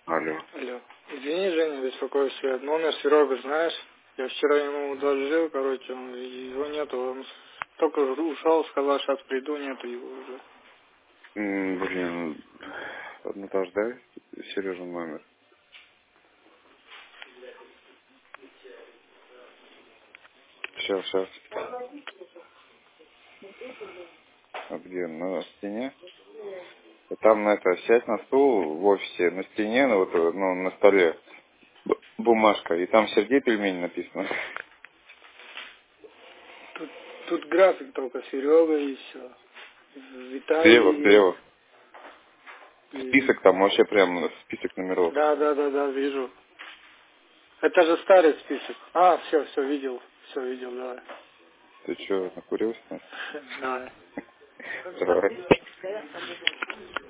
Алло. Алло. Извини, Женя, беспокоюсь. Номер Серега, знаешь? Я вчера ему доложил, короче, его нету. Он только ушел, сказал, сейчас приду, нету его уже. Блин, подождай, Сережин номер. Сейчас. А где? На стене? Там сядь на стул в офисе, на стене, на столе бумажка, и там Сергей Пельмень написано. Тут график только Серега и все. Виталий Слева. и... Список там вообще прям список номеров. Да, вижу. Это же старый список. А, все видел. Все видел, давай. Ты что, накурился? Давай. Давай.